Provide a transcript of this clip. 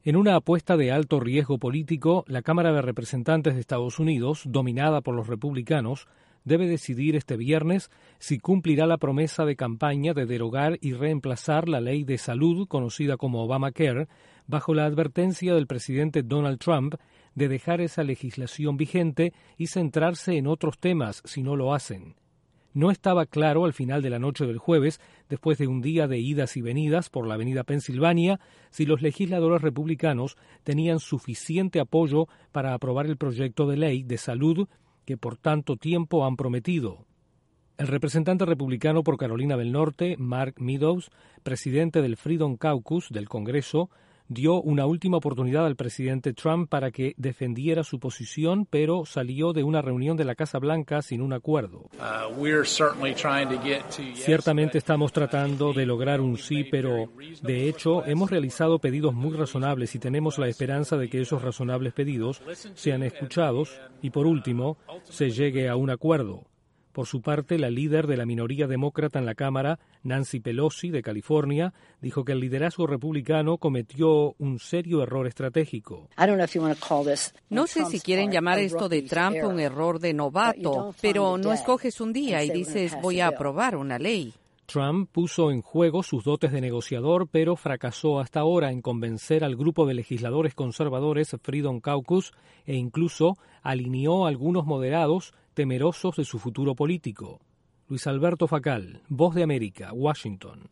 En una apuesta de alto riesgo político, la Cámara de Representantes de Estados Unidos, dominada por los republicanos, debe decidir este viernes si cumplirá la promesa de campaña de derogar y reemplazar la ley de salud conocida como Obamacare, bajo la advertencia del presidente Donald Trump de dejar esa legislación vigente y centrarse en otros temas si no lo hacen. No estaba claro al final de la noche del jueves, después de un día de idas y venidas por la avenida Pensilvania, si los legisladores republicanos tenían suficiente apoyo para aprobar el proyecto de ley de salud que por tanto tiempo han prometido. El representante republicano por Carolina del Norte, Mark Meadows, presidente del Freedom Caucus del Congreso, dio una última oportunidad al presidente Trump para que defendiera su posición, pero salió de una reunión de la Casa Blanca sin un acuerdo. Ciertamente estamos tratando de lograr un sí, pero de hecho hemos realizado pedidos muy razonables y tenemos la esperanza de que esos razonables pedidos sean escuchados y, por último, se llegue a un acuerdo. Por su parte, la líder de la minoría demócrata en la Cámara, Nancy Pelosi, de California, dijo que el liderazgo republicano cometió un serio error estratégico. No sé si quieren llamar esto de Trump un error de novato, pero no escoges un día y dices voy a aprobar una ley. Trump puso en juego sus dotes de negociador, pero fracasó hasta ahora en convencer al grupo de legisladores conservadores Freedom Caucus e incluso alineó a algunos moderados temerosos de su futuro político. Luis Alberto Facal, Voz de América, Washington.